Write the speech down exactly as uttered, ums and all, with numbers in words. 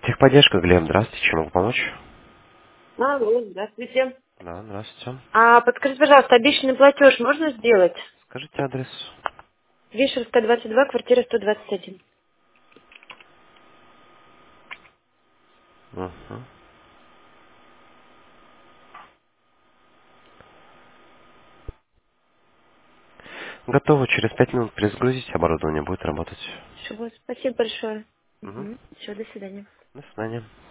Техподдержка, Глеб, здравствуйте, чем могу помочь? Алло, здравствуйте. Да, здравствуйте. А подскажите, пожалуйста, обещанный платеж можно сделать? Скажите адрес. Вишерская, двадцать два, квартира сто двадцать один. Угу. Готово, через пять минут перезагрузить, оборудование будет работать. Всего, спасибо большое. Угу. Угу. Все, до свидания. До свидания.